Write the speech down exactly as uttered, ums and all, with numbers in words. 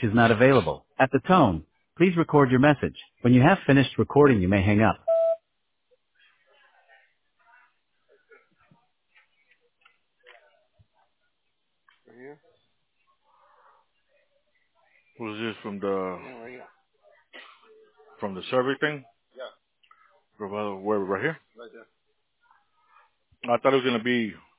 is not available. At the tone, please record your message. When you have finished recording, you may hang up. Right here? Who's this from the Yeah, right here. from the survey thing? Yeah, From, uh, Where right here? right there. I thought it was gonna be